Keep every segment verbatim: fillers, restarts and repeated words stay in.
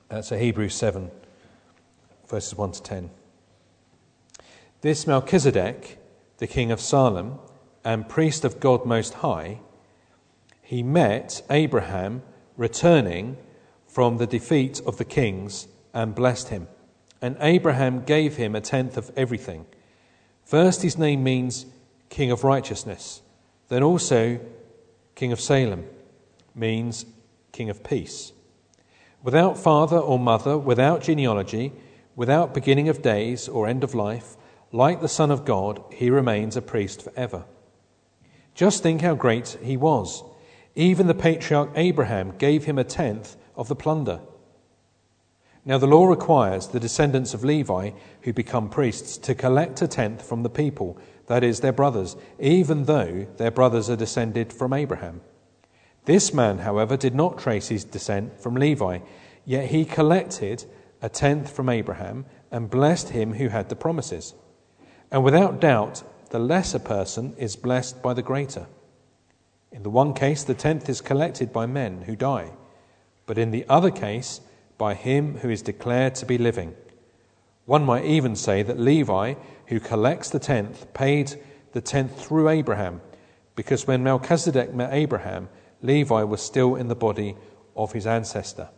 Uh, so Hebrews seven, verses one to ten. This Melchizedek, the king of Salem and priest of God Most High, he met Abraham returning from the defeat of the kings and blessed him. And Abraham gave him a tenth of everything. First, his name means King of Righteousness. Then also King of Salem means King of Peace. Without father or mother, without genealogy, without beginning of days or end of life, like the Son of God, he remains a priest forever. Just think how great he was. Even the patriarch Abraham gave him a tenth of the plunder. Now the law requires the descendants of Levi who become priests to collect a tenth from the people, that is, their brothers, even though their brothers are descended from Abraham. This man, however, did not trace his descent from Levi, yet he collected a tenth from Abraham and blessed him who had the promises. And without doubt, the lesser person is blessed by the greater. In the one case, the tenth is collected by men who die, but in the other case, by him who is declared to be living. One might even say that Levi, who collects the tenth, paid the tenth through Abraham, because when Melchizedek met Abraham, Levi was still in the body of his ancestor.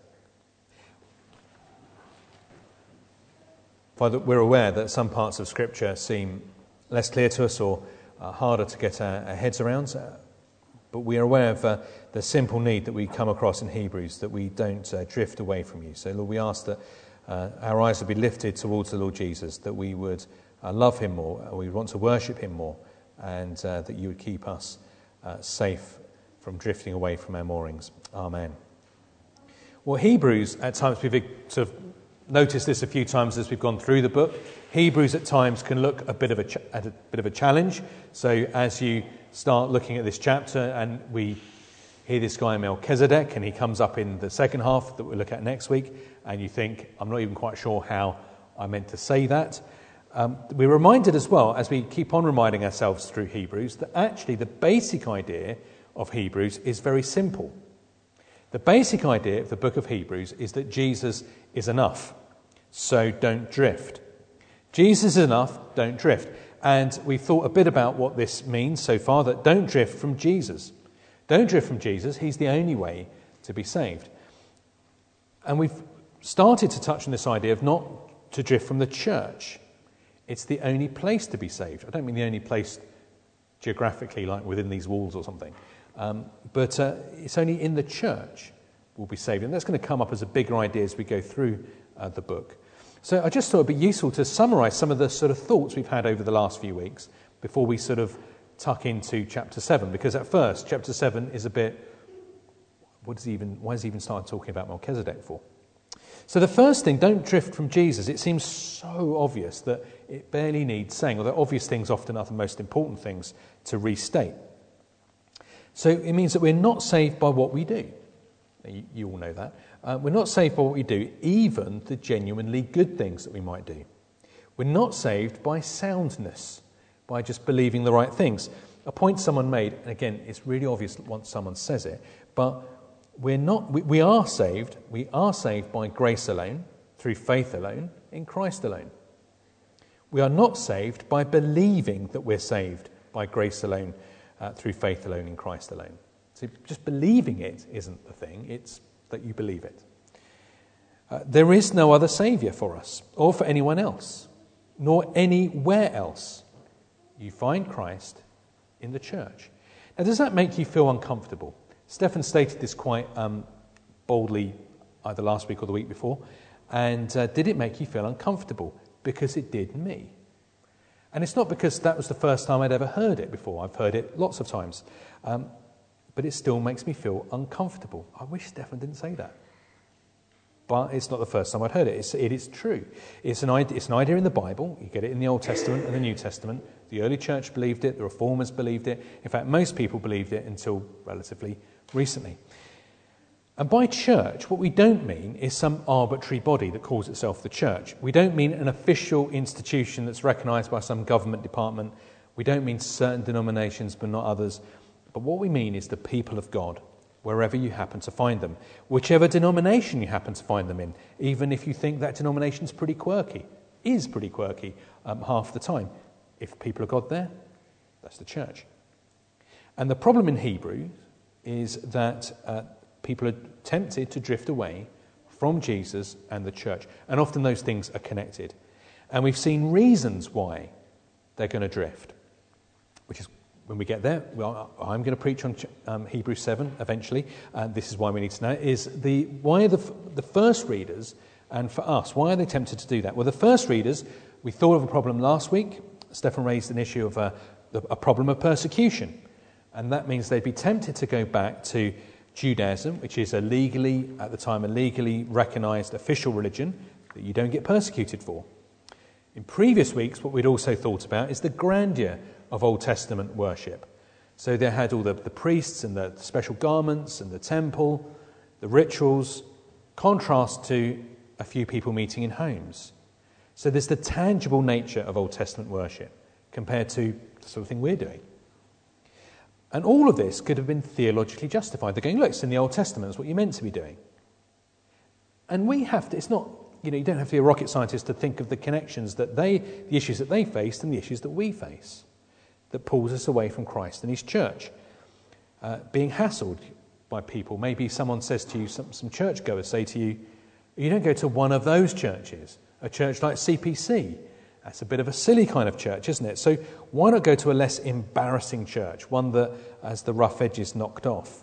Father, we're aware that some parts of Scripture seem less clear to us or uh, harder to get our, our heads around, uh, but we are aware of uh, the simple need that we come across in Hebrews, that we don't uh, drift away from you. So, Lord, we ask that uh, our eyes would be lifted towards the Lord Jesus, that we would uh, love him more, uh, we want to worship him more, and uh, that you would keep us uh, safe from drifting away from our moorings. Amen. Well, Hebrews, at times we've sort of noticed this a few times as we've gone through the book. Hebrews at times can look a bit of a, ch- at a bit of a challenge. So as you start looking at this chapter and we hear this guy Melchizedek and he comes up in the second half that we'll look at next week, and you think, I'm not even quite sure how I meant to say that. Um, we're reminded as well, as we keep on reminding ourselves through Hebrews, that actually the basic idea of Hebrews is very simple. The basic idea of the book of Hebrews is that Jesus is enough, so don't drift. Jesus is enough, don't drift. And we've thought a bit about what this means so far, that don't drift from Jesus. Don't drift from Jesus, he's the only way to be saved. And we've started to touch on this idea of not to drift from the church. It's the only place to be saved. I don't mean the only place geographically, like within these walls or something. Um, but uh, it's only in the church we'll be saved. And that's going to come up as a bigger idea as we go through uh, the book. So I just thought it'd be useful to summarise some of the sort of thoughts we've had over the last few weeks before we sort of tuck into chapter seven. Because at first, chapter seven is a bit, what does he even, why has he even started talking about Melchizedek for? So the first thing, don't drift from Jesus. It seems so obvious that it barely needs saying, although obvious things often are the most important things to restate. So it means that we're not saved by what we do. You, you all know that. Uh, we're not saved by what we do, even the genuinely good things that we might do. We're not saved by soundness, by just believing the right things. A point someone made, and again, it's really obvious once someone says it, but we're not. We, we are saved. We are saved by grace alone, through faith alone, in Christ alone. We are not saved by believing that we're saved by grace alone, Uh, through faith alone in Christ alone. So just believing it isn't the thing, it's that you believe it. Uh, there is no other saviour for us, or for anyone else, nor anywhere else. You find Christ in the church. Now, does that make you feel uncomfortable? Stefan stated this quite um, boldly either last week or the week before. And uh, did it make you feel uncomfortable? Because it did me. And it's not because that was the first time I'd ever heard it before. I've heard it lots of times. Um, but it still makes me feel uncomfortable. I wish Stefan didn't say that. But it's not the first time I'd heard it. It's, it is true. It's an, idea, it's an idea in the Bible. You get it in the Old Testament and the New Testament. The early church believed it. The Reformers believed it. In fact, most people believed it until relatively recently. And by church, what we don't mean is some arbitrary body that calls itself the church. We don't mean an official institution that's recognised by some government department. We don't mean certain denominations but not others. But what we mean is the people of God, wherever you happen to find them, whichever denomination you happen to find them in, even if you think that denomination is pretty quirky, is pretty quirky um, half the time. If people of God there, that's the church. And the problem in Hebrews is that uh, people are tempted to drift away from Jesus and the church. And often those things are connected. And we've seen reasons why they're going to drift, which is when we get there. Well, I'm going to preach on um, Hebrews seven eventually, and this is why we need to know, is the why are the, the first readers, and for us, why are they tempted to do that? Well, the first readers, we thought of a problem last week. Stephen raised an issue of a, a problem of persecution. And that means they'd be tempted to go back to Judaism, which is a legally, at the time, a legally recognised official religion that you don't get persecuted for. In previous weeks, what we'd also thought about is the grandeur of Old Testament worship. So they had all the, the priests and the special garments and the temple, the rituals, contrast to a few people meeting in homes. So there's the tangible nature of Old Testament worship compared to the sort of thing we're doing. And all of this could have been theologically justified. They're going, look, it's in the Old Testament, it's what you're meant to be doing. And we have to, it's not, you know, you don't have to be a rocket scientist to think of the connections that they, the issues that they faced and the issues that we face, that pulls us away from Christ and his church. Uh, being hassled by people. Maybe someone says to you, some, some churchgoers say to you, you don't go to one of those churches, a church like C P C. That's a bit of a silly kind of church, isn't it? So why not go to a less embarrassing church, one that has the rough edges knocked off?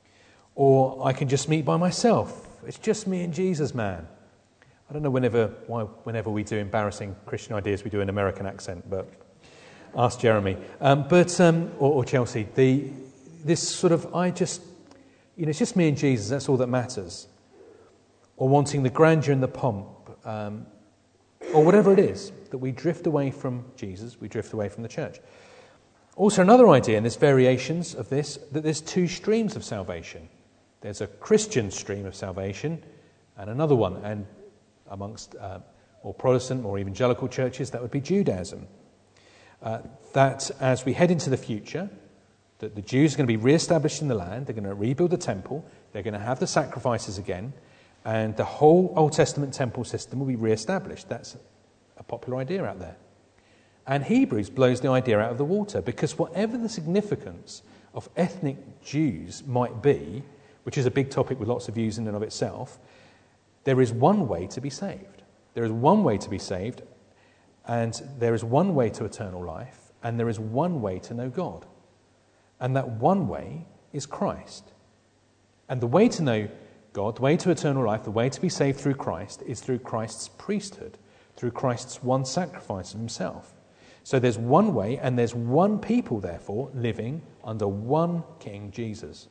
Or I can just meet by myself. It's just me and Jesus, man. I don't know whenever why whenever we do embarrassing Christian ideas, we do an American accent, but ask Jeremy. Um, but um, or, or Chelsea. The this sort of I just you know it's just me and Jesus. That's all that matters. Or wanting the grandeur and the pomp. Um, Or whatever it is, that we drift away from Jesus, we drift away from the church. Also another idea, and there's variations of this, that there's two streams of salvation. There's a Christian stream of salvation and another one. And amongst uh, more Protestant or evangelical churches, that would be Judaism. Uh, that as we head into the future, that the Jews are going to be re-established in the land, they're going to rebuild the temple, they're going to have the sacrifices again, and the whole Old Testament temple system will be re-established. That's a popular idea out there. And Hebrews blows the idea out of the water, because whatever the significance of ethnic Jews might be, which is a big topic with lots of views in and of itself, there is one way to be saved. There is one way to be saved, and there is one way to eternal life, and there is one way to know God. And that one way is Christ. And the way to know God, the way to eternal life, the way to be saved through Christ is through Christ's priesthood, through Christ's one sacrifice of himself. So there's one way and there's one people, therefore, living under one King, Jesus.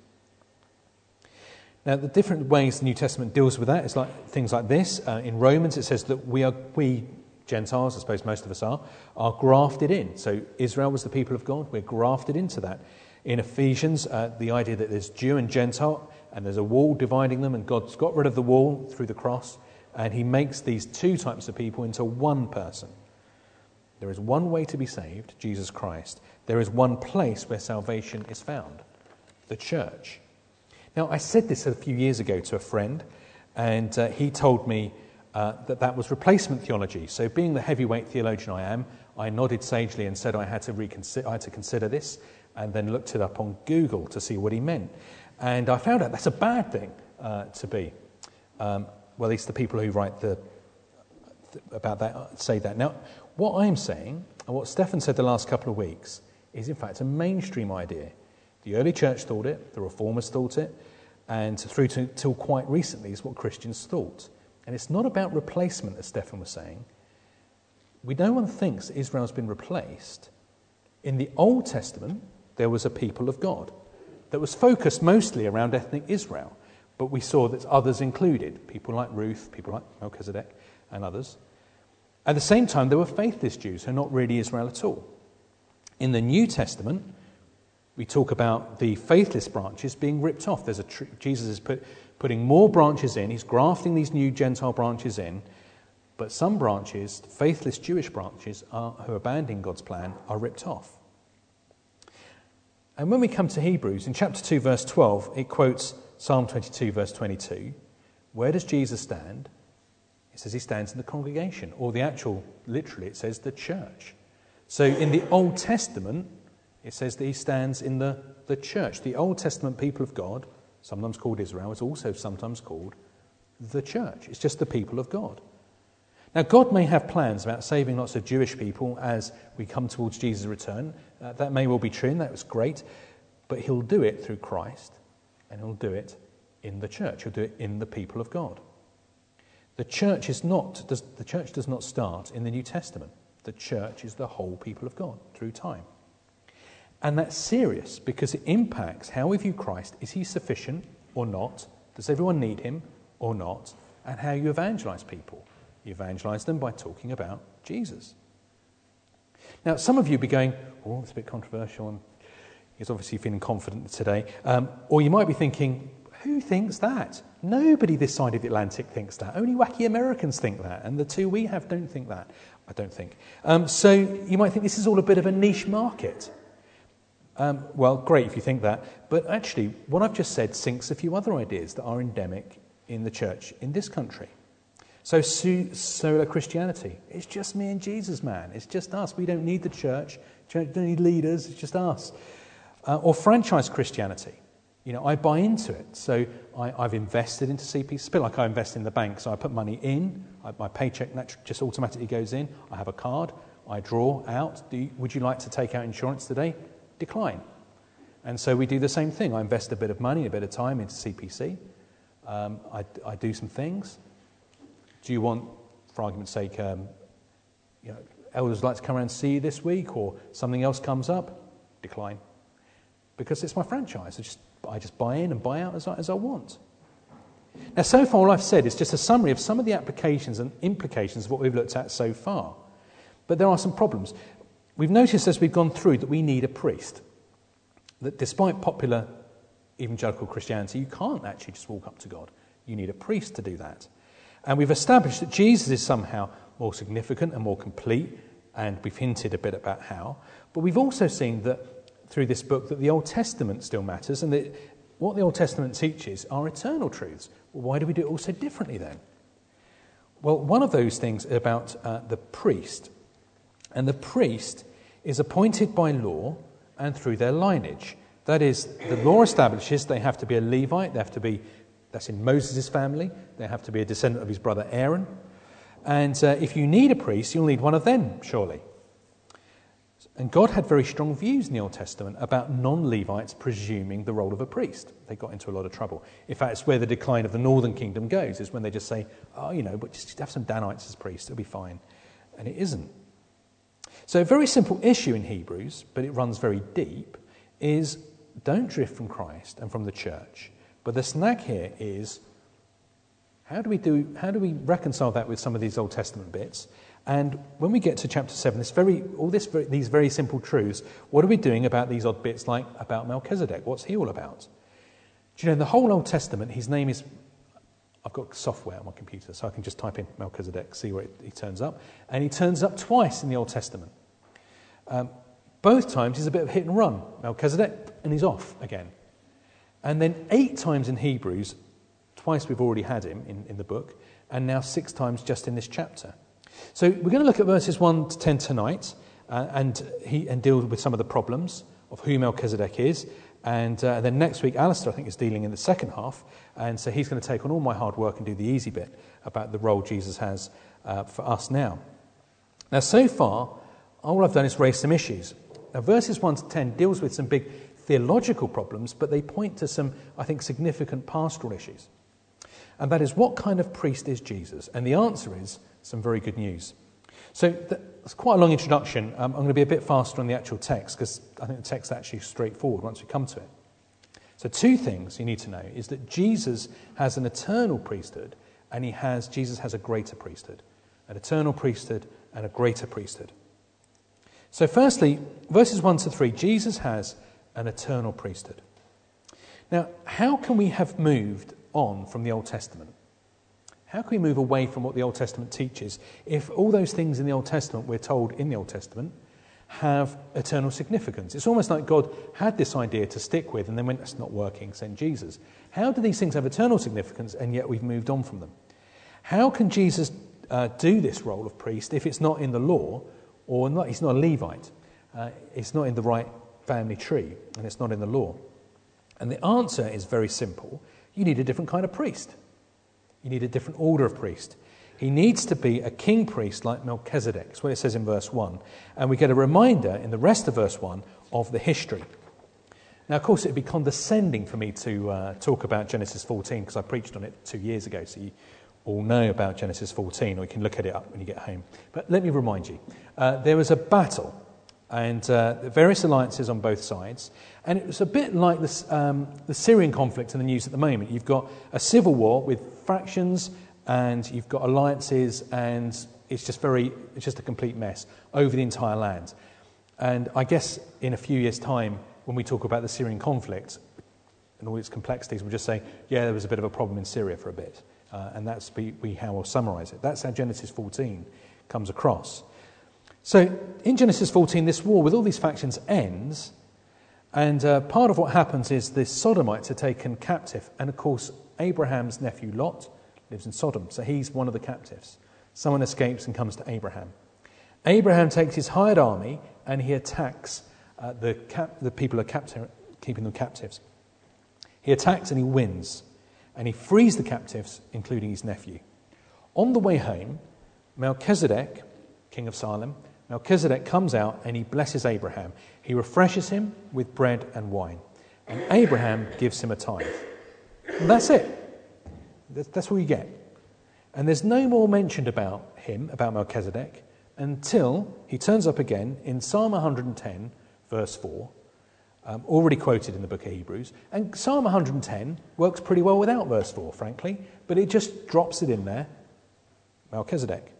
Now, the different ways the New Testament deals with that is like things like this. Uh, in Romans, it says that we are, we Gentiles, I suppose most of us are, are grafted in. So Israel was the people of God. We're grafted into that. In Ephesians, uh, the idea that there's Jew and Gentile, and there's a wall dividing them, and God's got rid of the wall through the cross, and he makes these two types of people into one person. There is one way to be saved, Jesus Christ. There is one place where salvation is found, the church. Now, I said this a few years ago to a friend, and uh, he told me uh, that that was replacement theology. So being the heavyweight theologian I am, I nodded sagely and said I had to reconsider, I had to consider this, and then looked it up on Google to see what he meant. And I found out that's a bad thing uh, to be. Um, well, at least the people who write the th- about that say that. Now, what I'm saying, and what Stephen said the last couple of weeks, is in fact a mainstream idea. The early church thought it, the reformers thought it, and through to till quite recently is what Christians thought. And it's not about replacement, as Stephen was saying. We no one thinks that Israel's been replaced. In the Old Testament, there was a people of God that was focused mostly around ethnic Israel. But we saw that others included, people like Ruth, people like Melchizedek, and others. At the same time, there were faithless Jews who are not really Israel at all. In the New Testament, we talk about the faithless branches being ripped off. There's a tr- Jesus is put, putting more branches in. He's grafting these new Gentile branches in. But some branches, faithless Jewish branches, are, who are abandoning God's plan, are ripped off. And when we come to Hebrews, in chapter two, verse twelve, it quotes Psalm twenty-two, verse twenty-two. Where does Jesus stand? It says he stands in the congregation, or the actual, literally, it says the church. So in the Old Testament, it says that he stands in the, the church. The Old Testament people of God, sometimes called Israel, is also sometimes called the church. It's just the people of God. Now, God may have plans about saving lots of Jewish people as we come towards Jesus' return. Uh, that may well be true, and that was great. But he'll do it through Christ, and he'll do it in the church. He'll do it in the people of God. The church is not, does, the church does not start in the New Testament. The church is the whole people of God through time. And that's serious because it impacts how we view Christ. Is he sufficient or not? Does everyone need him or not? And how you evangelize people. You evangelize them by talking about Jesus. Now, some of you will be going, oh, it's a bit controversial, and he's obviously feeling confident today. Um, or you might be thinking, who thinks that? Nobody this side of the Atlantic thinks that. Only wacky Americans think that, and the two we have don't think that. I don't think. Um, so you might think this is all a bit of a niche market. Um, well, great if you think that. But actually, what I've just said sinks a few other ideas that are endemic in the church in this country. So sola Christianity. It's just me and Jesus, man. It's just us. We don't need the church. We don't need leaders. It's just us. Uh, or franchise Christianity. You know, I buy into it. So I, I've invested into C P C. It's a bit like I invest in the bank. So I put money in. I, my paycheck just automatically goes in. I have a card. I draw out. Do you, would you like to take out insurance today? Decline. And so we do the same thing. I invest a bit of money, a bit of time into C P C. Um, I, I do some things. Do you want, for argument's sake, um, you know, elders like to come around and see you this week, or something else comes up? Decline. Because it's my franchise. I just, I just buy in and buy out as I, as I want. Now, so far, all I've said is just a summary of some of the applications and implications of what we've looked at so far. But there are some problems. We've noticed as we've gone through that we need a priest. That despite popular evangelical Christianity, you can't actually just walk up to God. You need a priest to do that. And we've established that Jesus is somehow more significant and more complete, and we've hinted a bit about how. But we've also seen that through this book that the Old Testament still matters, and that what the Old Testament teaches are eternal truths. Well, why do we do it all so differently then? Well, one of those things is about uh, the priest. And the priest is appointed by law and through their lineage. That is, the law establishes they have to be a Levite, they have to be, that's in Moses' family, they have to be a descendant of his brother Aaron. And uh, if you need a priest, you'll need one of them, surely. And God had very strong views in the Old Testament about non-Levites presuming the role of a priest. They got into a lot of trouble. In fact, it's where the decline of the northern kingdom goes, is when they just say, oh, you know, but just have some Danites as priests, it'll be fine. And it isn't. So a very simple issue in Hebrews, but it runs very deep, is don't drift from Christ and from the church. But the snag here is, how do we do? How do we reconcile that with some of these Old Testament bits? And when we get to chapter seven, this very, all this, these very simple truths, what are we doing about these odd bits, like about Melchizedek? What's he all about? Do you know, in the whole Old Testament, his name is, I've got software on my computer, so I can just type in Melchizedek, see where it, he turns up. And he turns up twice in the Old Testament. Um, both times he's a bit of hit and run. Melchizedek, and he's off again. And then eight times in Hebrews, twice we've already had him in, in the book, and now six times just in this chapter. So we're going to look at verses one to ten tonight, uh, and he and deal with some of the problems of who Melchizedek is. And uh, then next week, Alistair, I think, is dealing in the second half, and so he's going to take on all my hard work and do the easy bit about the role Jesus has uh, for us now. Now, so far, all I've done is raise some issues. Now, verses one to ten deals with some big theological problems, but they point to some, I think, significant pastoral issues. And that is, what kind of priest is Jesus? And the answer is some very good news. So that's quite a long introduction. Um, I'm going to be a bit faster on the actual text, because I think the text is actually straightforward once we come to it. So two things you need to know is that Jesus has an eternal priesthood, and he has Jesus has a greater priesthood. An eternal priesthood and a greater priesthood. So firstly, verses one to three, Jesus has an eternal priesthood. Now, how can we have moved on from the Old Testament? How can we move away from what the Old Testament teaches if all those things in the Old Testament we're told in the Old Testament have eternal significance. It's almost like God had this idea to stick with and then went, that's not working, send Jesus. How do these things have eternal significance and yet we've moved on from them? How can Jesus uh, do this role of priest if it's not in the law or not? He's not a Levite. Uh, it's not in the right family tree and it's not in the law. And the answer is very simple. You need a different kind of priest. You need a different order of priest. He needs to be a king priest like Melchizedek. That's what it says in verse one. And we get a reminder in the rest of verse one of the history. Now, of course, it would be condescending for me to uh, talk about Genesis fourteen because I preached on it two years ago, so you all know about Genesis fourteen, or you can look at it up when you get home. But let me remind you. Uh, there was a battle and uh, various alliances on both sides. And it was a bit like this, um, the Syrian conflict in the news at the moment. You've got a civil war with fractions and you've got alliances, and it's just very, it's just a complete mess over the entire land. And I guess in a few years' time, when we talk about the Syrian conflict and all its complexities, we'll just say, yeah, there was a bit of a problem in Syria for a bit. Uh, and that's be, we, how we'll summarise it. That's how Genesis fourteen comes across. So in Genesis fourteen, this war with all these factions ends, and uh, part of what happens is the Sodomites are taken captive. And of course, Abraham's nephew Lot lives in Sodom, so he's one of the captives. Someone escapes and comes to Abraham. Abraham takes his hired army and he attacks uh, the, cap- the people who are capti- keeping them captives. He attacks and he wins, and he frees the captives, including his nephew. On the way home, Melchizedek, king of Salem, Melchizedek comes out and he blesses Abraham. He refreshes him with bread and wine, and Abraham gives him a tithe. And that's it. That's all you get. And there's no more mentioned about him, about Melchizedek, until he turns up again in Psalm one hundred ten, verse four, um, already quoted in the book of Hebrews. And Psalm one hundred ten works pretty well without verse four, frankly, but it just drops it in there, Melchizedek.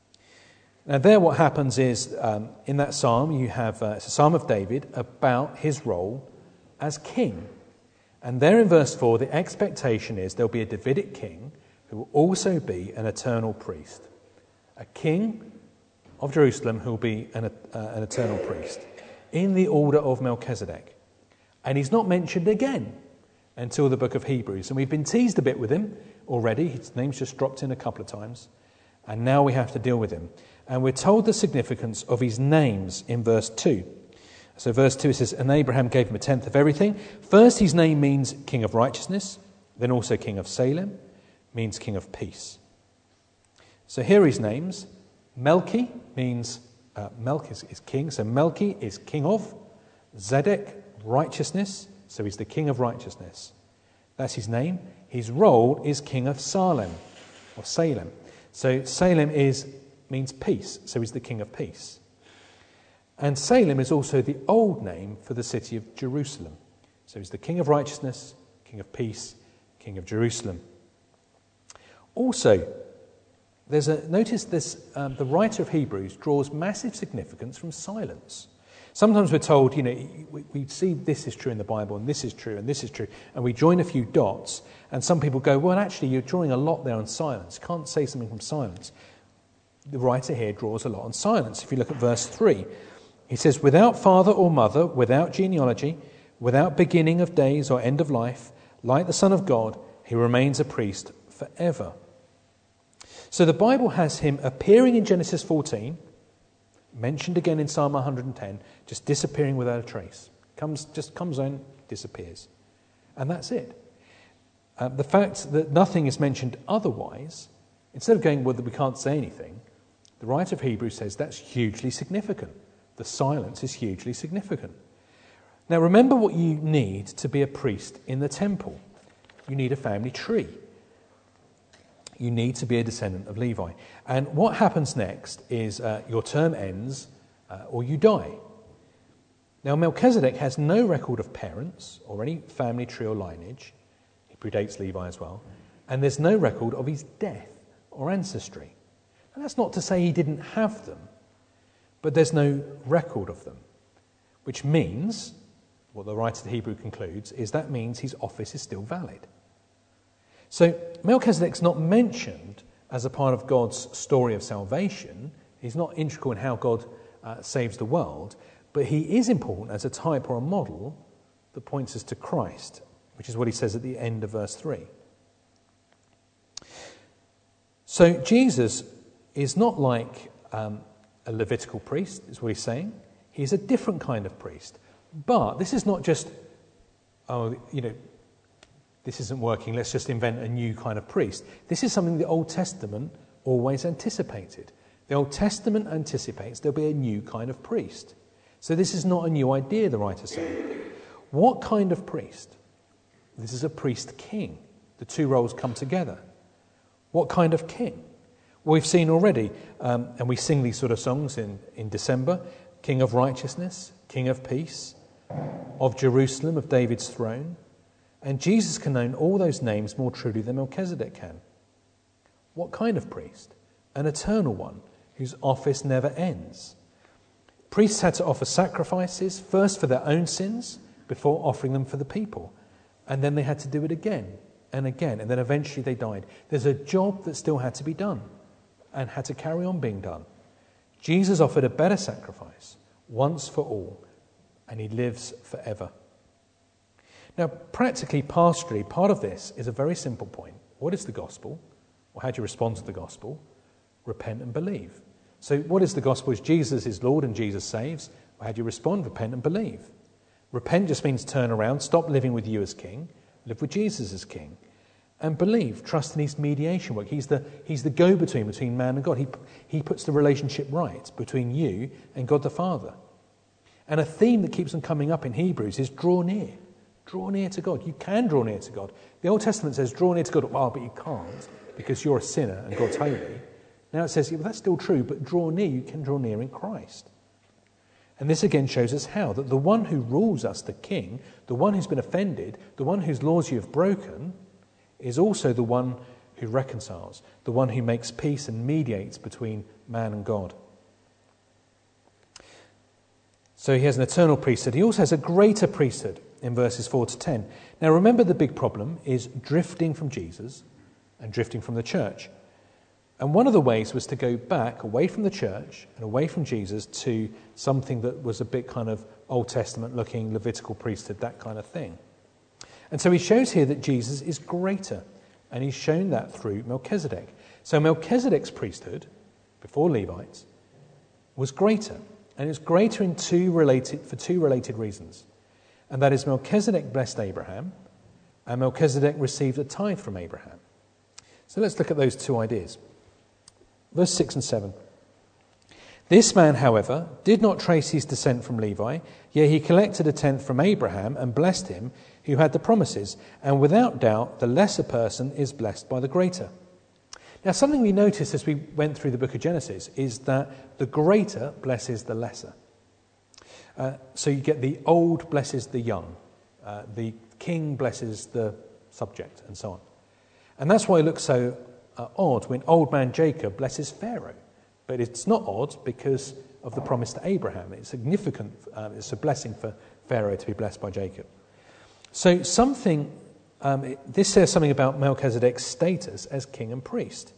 Now there what happens is, um, in that psalm, you have, uh, it's a psalm of David about his role as king. And there in verse four, the expectation is there'll be a Davidic king who will also be an eternal priest. A king of Jerusalem who will be an, uh, an eternal priest in the order of Melchizedek. And he's not mentioned again until the book of Hebrews. And we've been teased a bit with him already. His name's just dropped in a couple of times. And now we have to deal with him. And we're told the significance of his names in verse two. So verse two says, and Abraham gave him a tenth of everything. First, his name means king of righteousness. Then also king of Salem means king of peace. So here are his names. Melchi means, uh, Melch is, is king. So Melchi is king of. Zedek, righteousness. So he's the king of righteousness. That's his name. His role is king of Salem, or Salem. So Salem is means peace. So he's the king of peace. And Salem is also the old name for the city of Jerusalem. So he's the king of righteousness, king of peace, king of Jerusalem. Also, there's a notice this um, the writer of Hebrews draws massive significance from silence. Sometimes we're told, you know, we, we see this is true in the Bible and this is true and this is true, and we join a few dots, and some people go, well, actually, you're drawing a lot there on silence. You can't say something from silence. The writer here draws a lot on silence. If you look at verse three, he says, without father or mother, without genealogy, without beginning of days or end of life, like the Son of God, he remains a priest forever. So the Bible has him appearing in Genesis fourteen, mentioned again in Psalm one hundred ten, just disappearing without a trace. Comes, just comes on, disappears. And that's it. Uh, the fact that nothing is mentioned otherwise, instead of going, well, we can't say anything, the writer of Hebrews says that's hugely significant. The silence is hugely significant. Now remember what you need to be a priest in the temple. You need a family tree. You need to be a descendant of Levi. And what happens next is uh, your term ends uh, or you die. Now Melchizedek has no record of parents or any family tree or lineage. He predates Levi as well. And there's no record of his death or ancestry. And that's not to say he didn't have them, but there's no record of them, which means, what the writer of the Hebrew concludes, is that means his office is still valid. So Melchizedek's not mentioned as a part of God's story of salvation. He's not integral in how God uh, saves the world, but he is important as a type or a model that points us to Christ, which is what he says at the end of verse three. So Jesus is not like um, a Levitical priest, is what he's saying. He's a different kind of priest. But this is not just, oh, you know, this isn't working, let's just invent a new kind of priest. This is something the Old Testament always anticipated. The Old Testament anticipates there'll be a new kind of priest. So this is not a new idea, the writer's saying. What kind of priest? This is a priest king. The two roles come together. What kind of king? Well, we've seen already, um, and we sing these sort of songs in, in December, King of righteousness, King of peace, of Jerusalem, of David's throne. And Jesus can own all those names more truly than Melchizedek can. What kind of priest? An eternal one, whose office never ends. Priests had to offer sacrifices, first for their own sins, before offering them for the people. And then they had to do it again and again, and then eventually they died. There's a job that still had to be done and had to carry on being done. Jesus offered a better sacrifice, once for all, and he lives forever. Now, practically, pastorally, part of this is a very simple point. What is the gospel? Or how do you respond to the gospel? Repent and believe. So what is the gospel? Is Jesus is Lord and Jesus saves? Or how do you respond? Repent and believe. Repent just means turn around, stop living with you as king, live with Jesus as king. And believe, trust in his mediation work. He's the, he's the go-between between man and God. He, he puts the relationship right between you and God the Father. And a theme that keeps on coming up in Hebrews is draw near. Draw near to God. You can draw near to God. The Old Testament says draw near to God. Oh, but you can't because you're a sinner and God's holy. Now it says, yeah, well, that's still true, but draw near. You can draw near in Christ. And this again shows us how, that the one who rules us, the king, the one who's been offended, the one whose laws you have broken, is also the one who reconciles, the one who makes peace and mediates between man and God. So he has an eternal priesthood. He also has a greater priesthood in verses four to ten. Now remember, the big problem is drifting from Jesus and drifting from the church. And one of the ways was to go back away from the church and away from Jesus to something that was a bit kind of Old Testament looking, Levitical priesthood, that kind of thing. And so he shows here that Jesus is greater, and he's shown that through Melchizedek. So Melchizedek's priesthood, before Levites, was greater, and it was greater in two related for two related reasons. And that is, Melchizedek blessed Abraham, and Melchizedek received a tithe from Abraham. So let's look at those two ideas. Verse six and seven. This man, however, did not trace his descent from Levi, yet he collected a tenth from Abraham and blessed him who had the promises. And without doubt, the lesser person is blessed by the greater. Now, something we noticed as we went through the book of Genesis is that the greater blesses the lesser. Uh, so you get the old blesses the young, uh, the king blesses the subject, and so on. And that's why it looks so uh, odd when old man Jacob blesses Pharaoh. But it's not odd because of the promise to Abraham. It's significant, um, it's a blessing for Pharaoh to be blessed by Jacob. So something, um, it, this says something about Melchizedek's status as king and priest.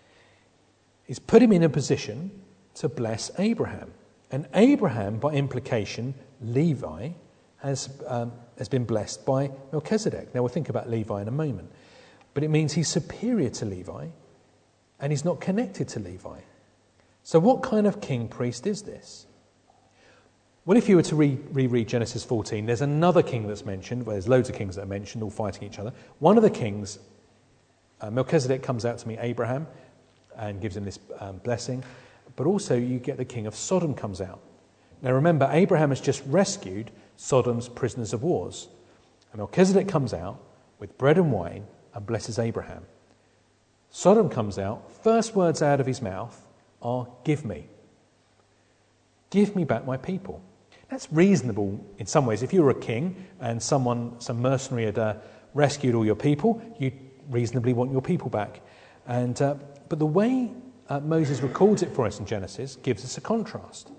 He's put him in a position to bless Abraham. And Abraham, by implication, Levi, has, um, has been blessed by Melchizedek. Now we'll think about Levi in a moment. But it means he's superior to Levi, and he's not connected to Levi. So what kind of king-priest is this? Well, if you were to re- reread Genesis fourteen, there's another king that's mentioned. Well, there's loads of kings that are mentioned, all fighting each other. One of the kings, uh, Melchizedek, comes out to meet Abraham and gives him this um, blessing. But also you get the king of Sodom comes out. Now remember, Abraham has just rescued Sodom's prisoners of wars. And Melchizedek comes out with bread and wine and blesses Abraham. Sodom comes out, first words out of his mouth are, give me. Give me back my people. That's reasonable in some ways. If you were a king and someone, some mercenary had uh, rescued all your people, you'd reasonably want your people back. And uh, but the way uh, Moses records it for us in Genesis gives us a contrast.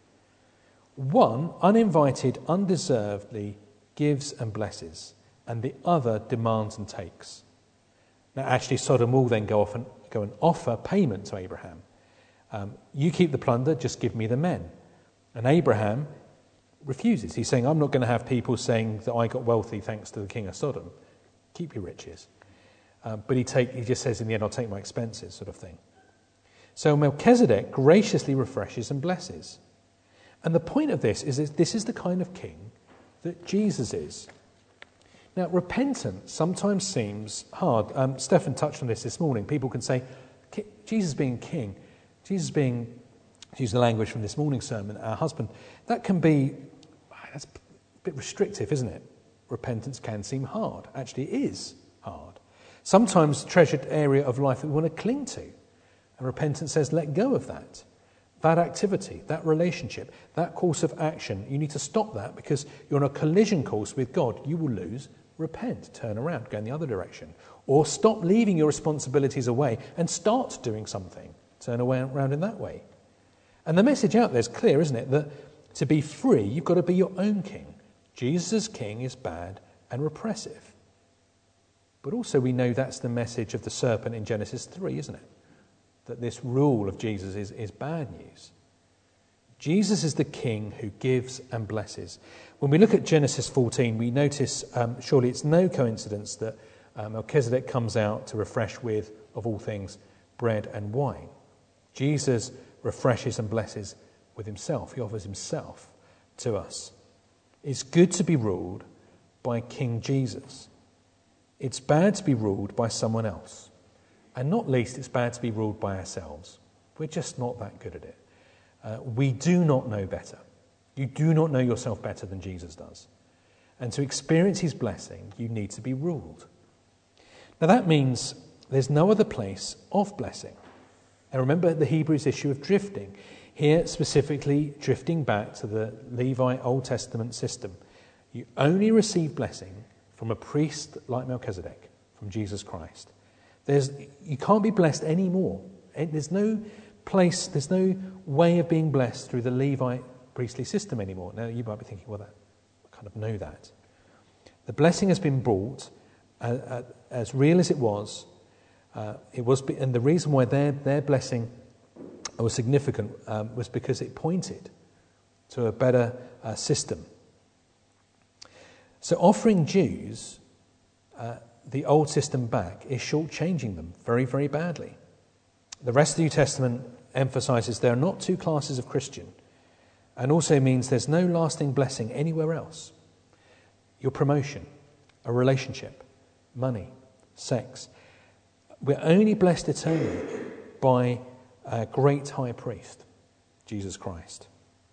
One, uninvited, undeservedly gives and blesses, and the other demands and takes. Now, actually, Sodom will then go off and go and offer payment to Abraham. Um, you keep the plunder, just give me the men. And Abraham refuses. He's saying, I'm not going to have people saying that I got wealthy thanks to the king of Sodom. Keep your riches. Uh, but he take he just says in the end, I'll take my expenses, sort of thing. So Melchizedek graciously refreshes and blesses. And the point of this is that this is the kind of king that Jesus is. Now, repentance sometimes seems hard. Um, Stephen touched on this this morning. People can say, Jesus being king, Jesus being, to use the language from this morning's sermon, our husband, that can be, that's a bit restrictive, isn't it? Repentance can seem hard. Actually, it is hard. Sometimes a treasured area of life that we want to cling to. And repentance says, let go of that. That activity, that relationship, that course of action, you need to stop that because you're on a collision course with God. You will lose. Repent, turn around, go in the other direction. Or stop leaving your responsibilities away and start doing something. Turn around in that way. And the message out there is clear, isn't it? That to be free, you've got to be your own king. Jesus' king is bad and repressive. But also we know that's the message of the serpent in Genesis three, isn't it? That this rule of Jesus is, is bad news. Jesus is the king who gives and blesses. When we look at Genesis fourteen, we notice, um, surely it's no coincidence that uh, Melchizedek comes out to refresh with, of all things, bread and wine. Jesus refreshes and blesses with himself. He offers himself to us. It's good to be ruled by King Jesus. It's bad to be ruled by someone else. And not least, it's bad to be ruled by ourselves. We're just not that good at it. Uh, we do not know better. You do not know yourself better than Jesus does. And to experience his blessing, you need to be ruled. Now that means there's no other place of blessing. Now remember the Hebrews issue of drifting. Here specifically drifting back to the Levite Old Testament system. You only receive blessing from a priest like Melchizedek, from Jesus Christ. There's, you can't be blessed anymore. There's no place, there's no way of being blessed through the Levite priestly system anymore. Now, you might be thinking, well, that, I kind of know that. The blessing has been brought, uh, uh, as real as it was. Uh, it was, and the reason why their, their blessing was significant um, was because it pointed to a better uh, system. So offering Jews uh, the old system back is shortchanging them very, very badly. The rest of the New Testament emphasises there are not two classes of Christian, and also means there's no lasting blessing anywhere else. Your promotion, a relationship, money, sex. We're only blessed eternally by a great high priest, Jesus Christ.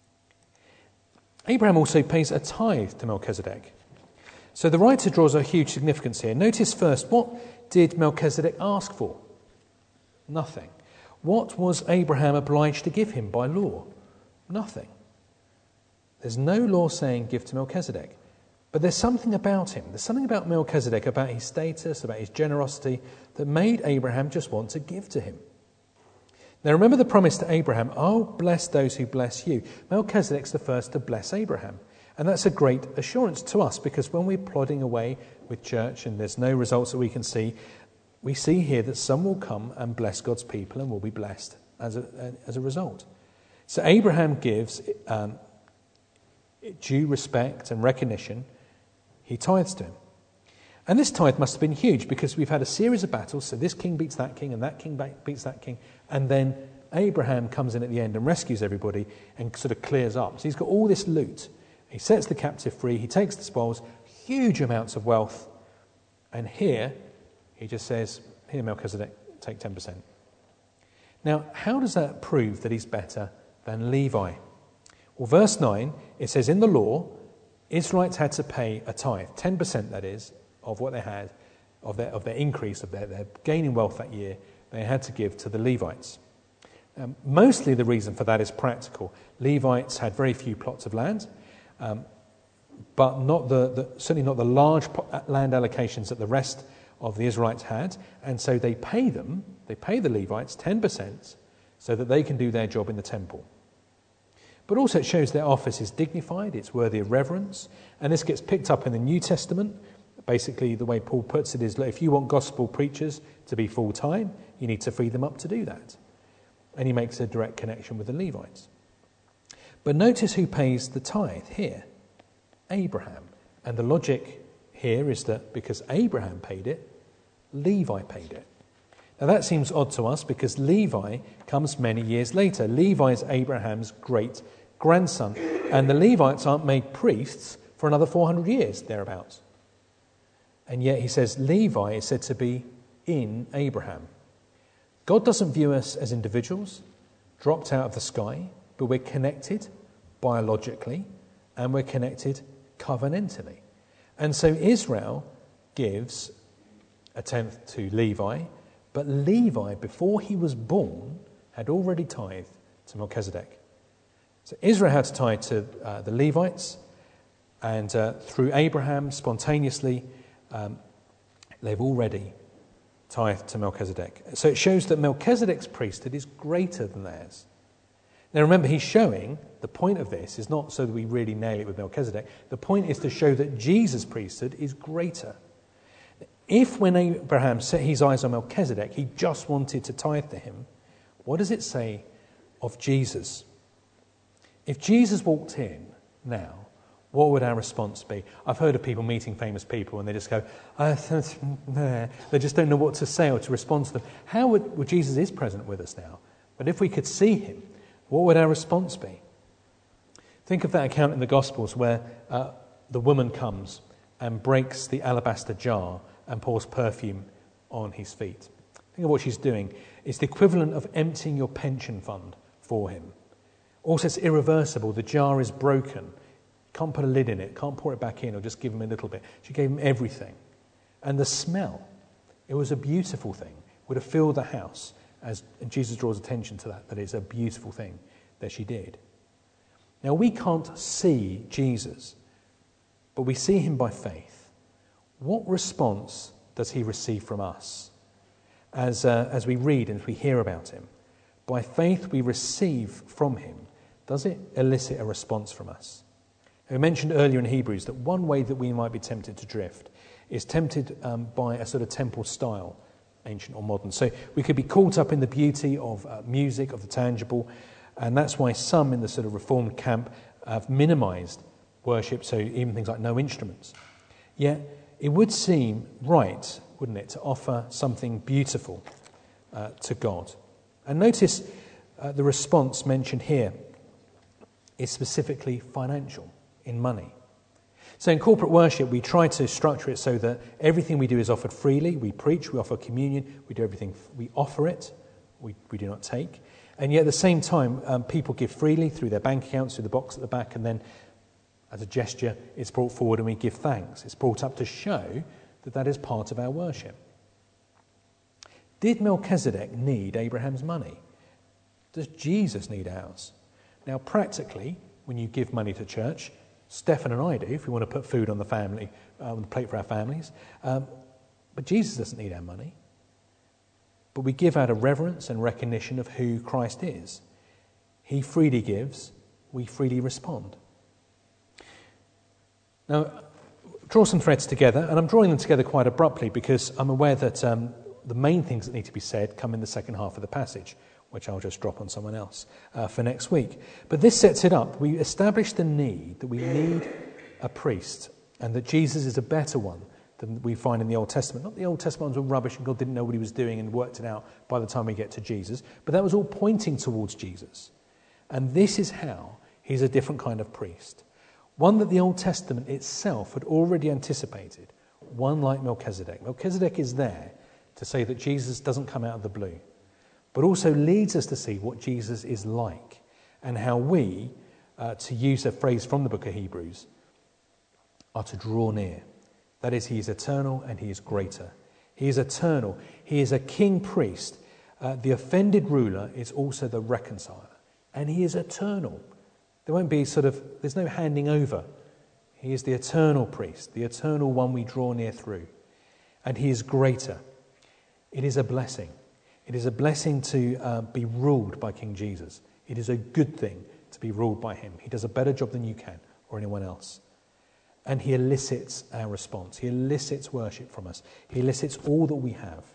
Abraham also pays a tithe to Melchizedek. So the writer draws a huge significance here. Notice first, what did Melchizedek ask for? Nothing. What was Abraham obliged to give him by law? Nothing. There's no law saying give to Melchizedek. But there's something about him. There's something about Melchizedek, about his status, about his generosity, that made Abraham just want to give to him. Now remember the promise to Abraham, I'll bless those who bless you. Melchizedek's the first to bless Abraham. And that's a great assurance to us, because when we're plodding away with church and there's no results that we can see, we see here that some will come and bless God's people and will be blessed as a, as a result. So Abraham gives um, due respect and recognition. He tithes to him. And this tithe must have been huge, because we've had a series of battles. So this king beats that king and that king beats that king. And then Abraham comes in at the end and rescues everybody and sort of clears up. So he's got all this loot. He sets the captive free. He takes the spoils, huge amounts of wealth. And here, he just says, here, Melchizedek, take ten percent. Now, how does that prove that he's better than Levi? Well, verse nine, it says, in the law, Israelites had to pay a tithe, ten percent that is, of what they had, of their, of their increase, of their, their gaining wealth that year, they had to give to the Levites. Um, mostly the reason for that is practical. Levites had very few plots of land. Um, but not the, the certainly not the large land allocations that the rest of the Israelites had, and so they pay them, they pay the Levites ten percent so that they can do their job in the temple. But also it shows their office is dignified, it's worthy of reverence, and this gets picked up in the New Testament. Basically, the way Paul puts it is, if you want gospel preachers to be full-time, you need to free them up to do that. And he makes a direct connection with the Levites. But notice who pays the tithe here. Abraham. And the logic here is that because Abraham paid it, Levi paid it. Now that seems odd to us because Levi comes many years later. Levi is Abraham's great grandson. And the Levites aren't made priests for another four hundred years, thereabouts. And yet he says Levi is said to be in Abraham. God doesn't view us as individuals, dropped out of the sky, but we're connected biologically and we're connected covenantally. And so Israel gives a tenth to Levi, but Levi, before he was born, had already tithed to Melchizedek. So Israel had to tithe to uh, the Levites, and uh, through Abraham, spontaneously, um, they've already tithed to Melchizedek. So it shows that Melchizedek's priesthood is greater than theirs. Now remember, he's showing, the point of this is not so that we really nail it with Melchizedek. The point is to show that Jesus' priesthood is greater. If when Abraham set his eyes on Melchizedek, he just wanted to tithe to him, what does it say of Jesus? If Jesus walked in now, what would our response be? I've heard of people meeting famous people and they just go, uh, they just don't know what to say or to respond to them. How would, well, Jesus is present with us now, but if we could see him, what would our response be? Think of that account in the Gospels where uh, the woman comes and breaks the alabaster jar and pours perfume on his feet. Think of what she's doing. It's the equivalent of emptying your pension fund for him. Also, it's irreversible. The jar is broken. Can't put a lid in it, can't pour it back in or just give him a little bit. She gave him everything. And the smell, it was a beautiful thing, would have filled the house, as and Jesus draws attention to that, that it's a beautiful thing that she did. Now, we can't see Jesus, but we see him by faith. What response does he receive from us as, uh, as we read and we hear about him? By faith we receive from him. Does it elicit a response from us? We mentioned earlier in Hebrews that one way that we might be tempted to drift is tempted um, by a sort of temple style, ancient or modern. So we could be caught up in the beauty of uh, music, of the tangible, and that's why some in the sort of Reformed camp have minimised worship, so even things like no instruments. Yet it would seem right, wouldn't it, to offer something beautiful uh, to God. And notice uh, the response mentioned here is specifically financial, in money. So in corporate worship, we try to structure it so that everything we do is offered freely. We preach, we offer communion, we do everything, we offer it, we, we do not take. And yet at the same time, um, people give freely through their bank accounts, through the box at the back, and then as a gesture, it's brought forward and we give thanks. It's brought up to show that that is part of our worship. Did Melchizedek need Abraham's money? Does Jesus need ours? Now, practically, when you give money to church, Stefan and I do, if we want to put food on the family, uh, on the plate for our families. Um, but Jesus doesn't need our money. But we give out a reverence and recognition of who Christ is. He freely gives, we freely respond. Now, draw some threads together, and I'm drawing them together quite abruptly because I'm aware that um, the main things that need to be said come in the second half of the passage, which I'll just drop on someone else uh, for next week. But this sets it up. We establish the need, that we need a priest, and that Jesus is a better one than we find in the Old Testament. Not the Old Testament ones were rubbish and God didn't know what he was doing and worked it out by the time we get to Jesus, but that was all pointing towards Jesus. And this is how he's a different kind of priest. One that the Old Testament itself had already anticipated, one like Melchizedek. Melchizedek is there to say that Jesus doesn't come out of the blue, but also leads us to see what Jesus is like and how we, uh, to use a phrase from the book of Hebrews, are to draw near. That is, he is eternal and he is greater. He is eternal. He is a king priest. Uh, the offended ruler is also the reconciler. And he is eternal. There won't be sort of, there's no handing over. He is the eternal priest, the eternal one we draw near through. And he is greater. It is a blessing. It is a blessing to uh, be ruled by King Jesus. It is a good thing to be ruled by him. He does a better job than you can or anyone else. And he elicits our response. He elicits worship from us. He elicits all that we have.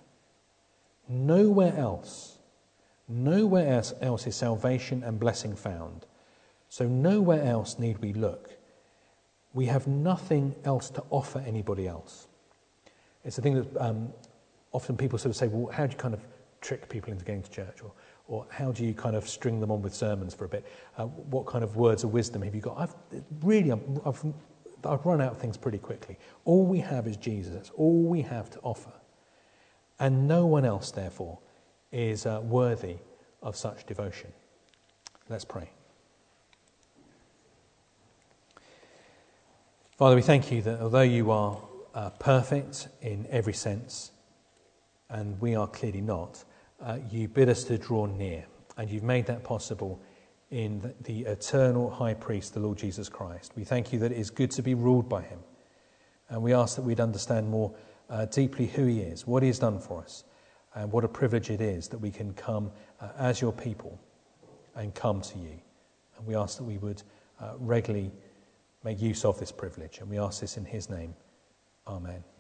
Nowhere else, nowhere else, else is salvation and blessing found So nowhere else need we look. We have nothing else to offer anybody else. It's a thing that um, often people sort of say, well, how do you kind of trick people into going to church? Or, or how do you kind of string them on with sermons for a bit? Uh, what kind of words of wisdom have you got? I've really, I've, I've run out of things pretty quickly. All we have is Jesus. That's all we have to offer. And no one else, therefore, is uh, worthy of such devotion. Let's pray. Father, we thank you that although you are uh, perfect in every sense, and we are clearly not, uh, you bid us to draw near, and you've made that possible in the, the eternal high priest, the Lord Jesus Christ. We thank you that it is good to be ruled by him, and we ask that we'd understand more uh, deeply who he is, what he has done for us, and what a privilege it is that we can come uh, as your people and come to you. And we ask that we would uh, regularly make use of this privilege, and we ask this in his name. Amen.